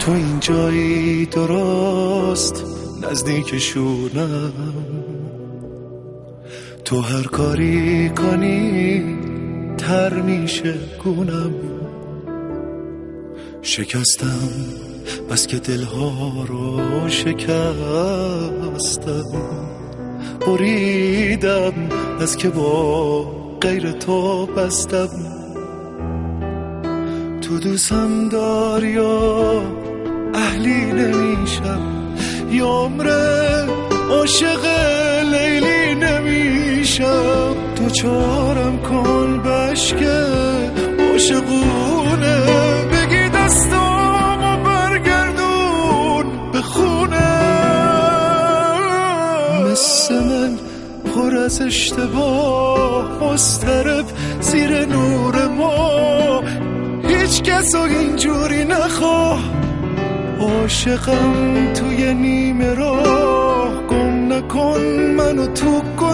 تو اینجایی درست نزدیک شونم، تو هر کاری کنی تر میشه گونم. شکستم بس که دلها رو شکستم، بریدم از که با غیر تو بستم. تو دوستم داری یا اهلی نمیشم، یا عمره عاشق لیلی نمیشم. تو چارم کن بشکه عاشقونه، بگی دستامو برگردون به خونه. مثل من پر از اشتباه مضطرب زیر نور ما، هیچ کس رو اینجوری نخواه. عاشقم توی نیمه راه، گم نکن منو تو